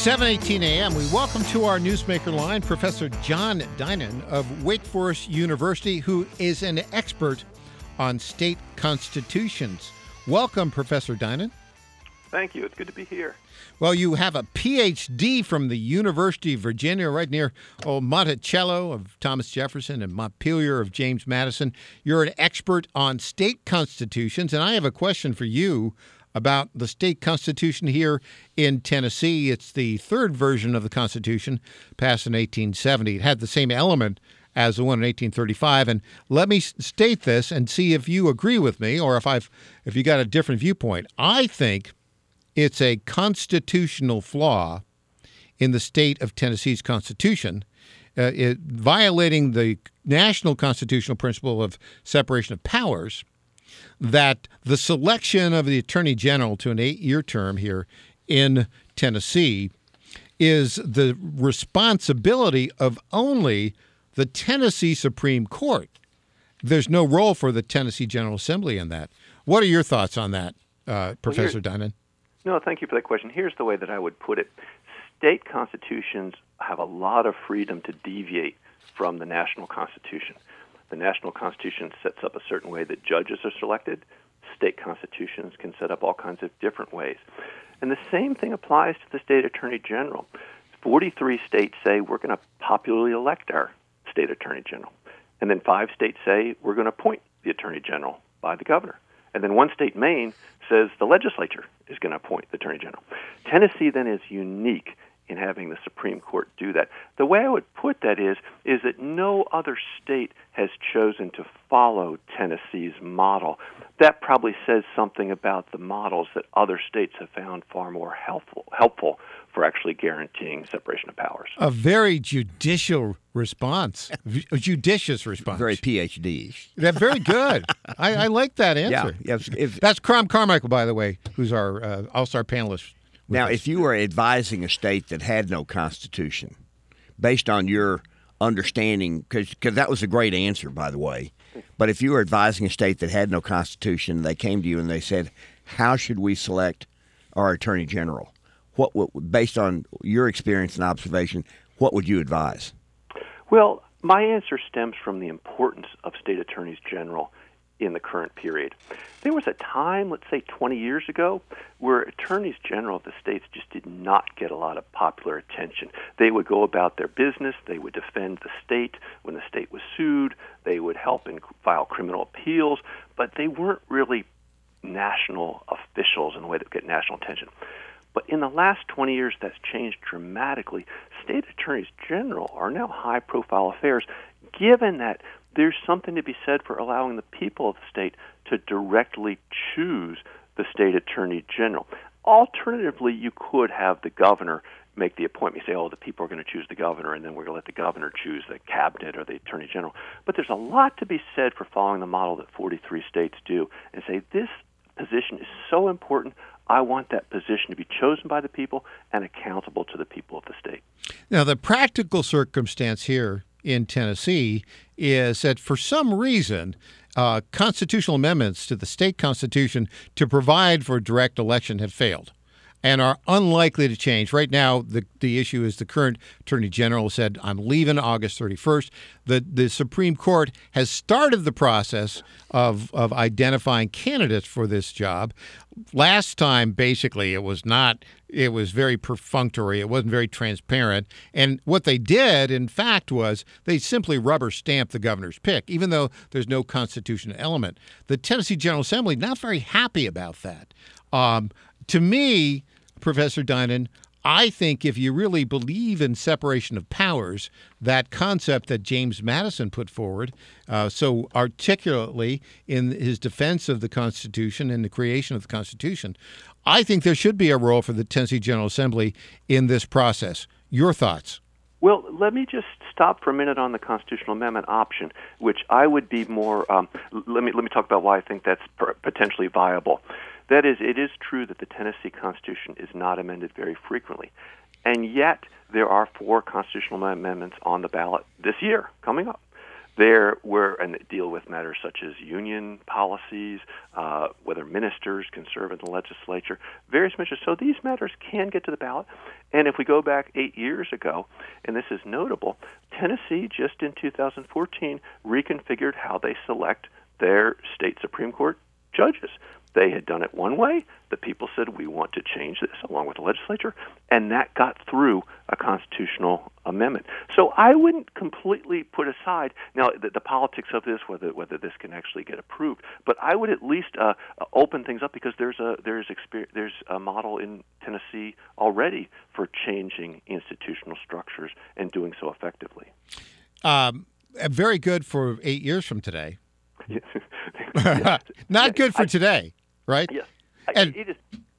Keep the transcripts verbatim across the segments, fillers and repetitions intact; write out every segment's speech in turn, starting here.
seven eighteen a.m. We welcome to our Newsmaker line Professor John Dinan of Wake Forest University, who is an expert on state constitutions. Welcome, Professor Dinan. Thank you. It's good to be here. Well, you have a P H D from the University of Virginia, right near oh, Monticello of Thomas Jefferson and Montpelier of James Madison. You're an expert on state constitutions, and I have a question for you about the state constitution here in Tennessee. It's the third version of the Constitution, passed in eighteen seventy. It had the same element as the one in eighteen thirty-five. And let me state this and see if you agree with me or if I've if you got a different viewpoint. I think it's a constitutional flaw in the state of Tennessee's Constitution, uh, it, violating the national constitutional principle of separation of powers, that the selection of the Attorney General to an eight-year term here in Tennessee is the responsibility of only the Tennessee Supreme Court. There's no role for the Tennessee General Assembly in that. What are your thoughts on that, uh, Professor well, Dinan? No, thank you for that question. Here's the way that I would put it. State constitutions have a lot of freedom to deviate from the national constitution. The national constitution sets up a certain way that judges are selected. State constitutions can set up all kinds of different ways. And the same thing applies to the state attorney general. forty-three states say we're going to popularly elect our state attorney general. And then five states say we're going to appoint the attorney general by the governor. And then one state, Maine, says the legislature is going to appoint the attorney general. Tennessee then is unique in having the Supreme Court do that. The way I would put that is, is that no other state has chosen to follow Tennessee's model. That probably says something about the models that other states have found far more helpful, helpful for actually guaranteeing separation of powers. A very judicial response, a judicious response. Very P H D-ish. That's very good. I, I like that answer. Yeah, if, if, That's Crom Carmichael, by the way, who's our uh, all-star panelist. Now, us. if you were advising a state that had no constitution, based on your understanding, because that was a great answer, by the way, but if you were advising a state that had no constitution, they came to you and they said, how should we select our attorney general? What, what based on your experience and observation, what would you advise? Well, my answer stems from the importance of state attorneys general in the current period. There was a time, let's say twenty years ago, where attorneys general of the states just did not get a lot of popular attention. They would go about their business. They would defend the state when the state was sued. They would help and file criminal appeals, but they weren't really national officials in a way that would get national attention. But in the last twenty years, that's changed dramatically. State attorneys general are now high-profile affairs, given that there's something to be said for allowing the people of the state to directly choose the state attorney general. Alternatively, you could have the governor make the appointment. You say, oh, the people are going to choose the governor, and then we're going to let the governor choose the cabinet or the attorney general. But there's a lot to be said for following the model that forty-three states do and say, this position is so important, I want that position to be chosen by the people and accountable to the people of the state. Now, the practical circumstance here in Tennessee is that for some reason, uh, constitutional amendments to the state constitution to provide for direct election have failed and are unlikely to change. Right now, the, the issue is the current attorney general said, I'm leaving August thirty-first. The, the Supreme Court has started the process of, of identifying candidates for this job. Last time, basically, it was not, it was very perfunctory. It wasn't very transparent. And what they did, in fact, was they simply rubber stamped the governor's pick, even though there's no constitutional element. The Tennessee General Assembly, not very happy about that. Um, to me, Professor Dinan, I think if you really believe in separation of powers, that concept that James Madison put forward uh, so articulately in his defense of the Constitution and the creation of the Constitution, I think there should be a role for the Tennessee General Assembly in this process. Your thoughts? Well, let me just stop for a minute on the constitutional amendment option, which I would be more. Um, let me let me talk about why I think that's per- potentially viable. That is, it is true that the Tennessee Constitution is not amended very frequently, and yet there are four constitutional amendments on the ballot this year coming up. There were, and that deal with matters such as union policies, uh, whether ministers can serve in the legislature, various measures. So these matters can get to the ballot. And if we go back eight years ago, and this is notable, Tennessee just in two thousand fourteen reconfigured how they select their state Supreme Court judges. They had done it one way. The people said, we want to change this, along with the legislature, and that got through a constitutional amendment. So I wouldn't completely put aside, now, the, the politics of this, whether whether this can actually get approved, but I would at least uh, open things up, because there's a there's experience, there's a model in Tennessee already for changing institutional structures and doing so effectively. Um, very good for eight years from today. Yes. Not Yeah, good for I, today, right? Yes. And it is,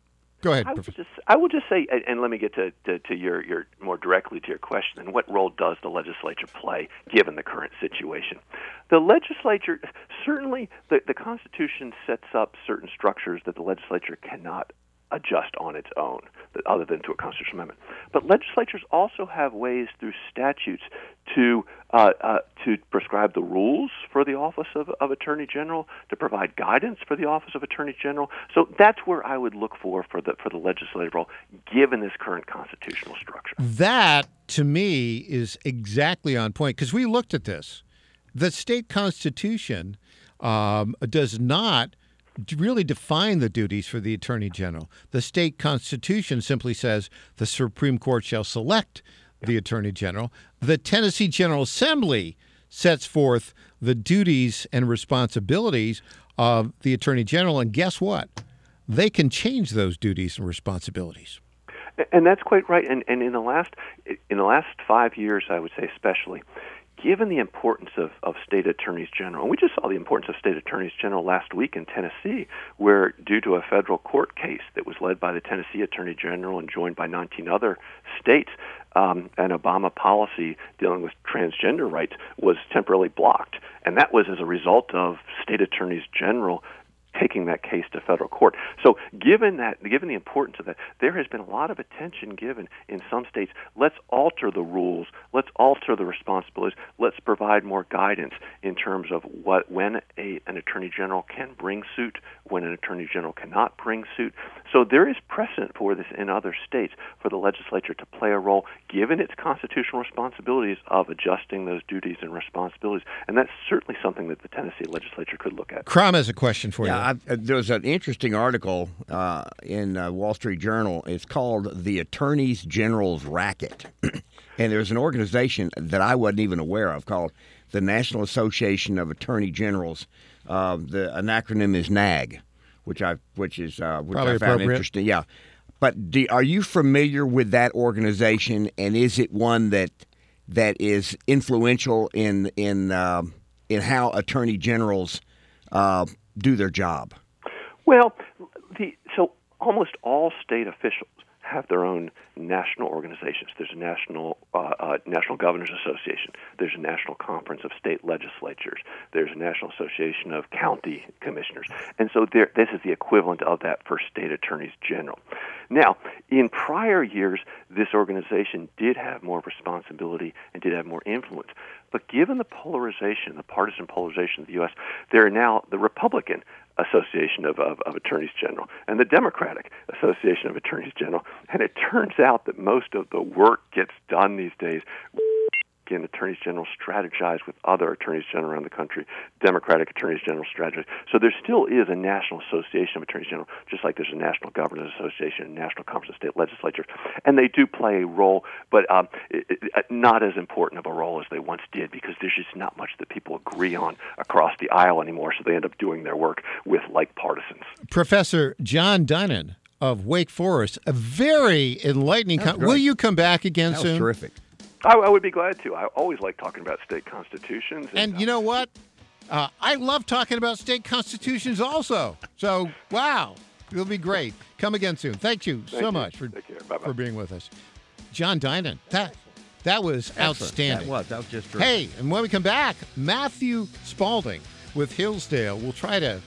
go ahead, I will Professor. just I will just say, and, and let me get to, to, to your, your more directly to your question, and what role does the legislature play given the current situation? The legislature, certainly the, the Constitution sets up certain structures that the legislature cannot adjust on its own, other than to a constitutional amendment. But legislatures also have ways through statutes to uh, uh, to prescribe the rules for the office of, of Attorney General, to provide guidance for the office of Attorney General. So that's where I would look for for the for the legislative role, given this current constitutional structure. That, to me, is exactly on point, because we looked at this. The state constitution um, does not really define the duties for the Attorney General. The state constitution simply says the Supreme Court shall select the Attorney General. The Tennessee General Assembly sets forth the duties and responsibilities of the Attorney General, and guess what? They can change those duties and responsibilities. And that's quite right. And, and in the last in the last five years, I would say especially, given the importance of, of state attorneys general, and we just saw the importance of state attorneys general last week in Tennessee, where due to a federal court case that was led by the Tennessee Attorney General and joined by nineteen other states, um, an Obama policy dealing with transgender rights was temporarily blocked. And that was as a result of state attorneys general taking that case to federal court. So given that, given the importance of that, there has been a lot of attention given in some states. Let's alter the rules. Let's alter the responsibilities. Let's provide more guidance in terms of what when a, an attorney general can bring suit, when an attorney general cannot bring suit. So there is precedent for this in other states for the legislature to play a role, given its constitutional responsibilities of adjusting those duties and responsibilities. And that's certainly something that the Tennessee legislature could look at. Crom has a question for Yeah, you. I, uh, there was an interesting article uh, in uh, Wall Street Journal. It's called "The Attorneys General's Racket," and there's an organization that I wasn't even aware of called the National Association of Attorney Generals. Uh, the an acronym is N A G, which I which is uh, which Probably I found appropriate. interesting. Yeah, but do, are you familiar with that organization, and is it one that that is influential in in uh, in how attorney generals uh, do their job? Well, the, so almost all state officials have their own national organizations. There's a national uh, uh, National Governors Association. There's a National Conference of State Legislatures. There's a National Association of County Commissioners. And so there, this is the equivalent of that for state attorneys general. Now, in prior years, this organization did have more responsibility and did have more influence. But given the polarization, the partisan polarization of the U S, there are now the Republican Association of, of, of Attorneys General and the Democratic Association of Attorneys General. And it turns out that most of the work gets done these days. Again, attorneys general strategize with other attorneys general around the country. Democratic attorneys general strategize. So there still is a national association of attorneys general, just like there's a National Governors Association and National Conference of State Legislatures. And they do play a role, but um, it, it, not as important of a role as they once did, because there's just not much that people agree on across the aisle anymore, so they end up doing their work with like partisans. Professor John Dunnan of Wake Forest, a very enlightening. Com- Will you come back again That soon? was terrific. I, I would be glad to. I always like talking about state constitutions. And, And you know what? Uh, I love talking about state constitutions also. So, wow, it'll be great. Come again soon. Thank you Thank so you. much for, Take care. Bye-bye. for being with us. John Dunnan, that, that was Excellent. outstanding. That was. That was just terrific. Hey, and when we come back, Matthew Spalding with Hillsdale will try to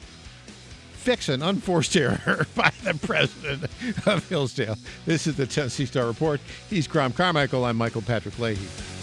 fix an unforced error by the president of Hillsdale. This is the Tennessee Star Report. He's Crom Carmichael. I'm Michael Patrick Leahy.